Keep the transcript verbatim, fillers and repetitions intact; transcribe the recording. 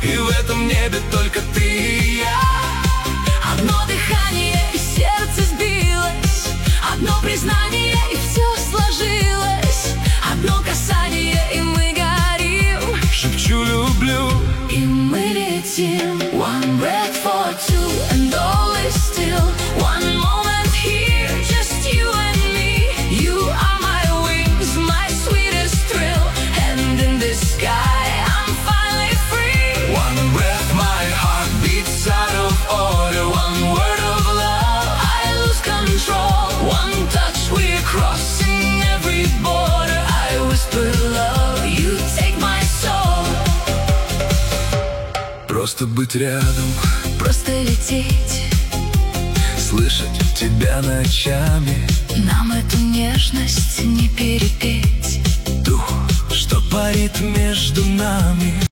И в этом небе только ты и я. Одно дыхание, и сердце сбилось. Одно признание, и все сложилось. Одно касание, и мы горим. Шепчу люблю, и мы летим. One breath for two, and all is still. One moment here, just you and me. You are my wings, my sweetest thrill. And in this sky, I'm finally free. one breath, my heart beats out of order. One word of love, I lose control. one touch, we're crossing every border. I whisper love, you take my soul. Просто быть рядом, просто лететь, слышать тебя ночами. Нам эту нежность не перепеть. Дух, что парит между нами.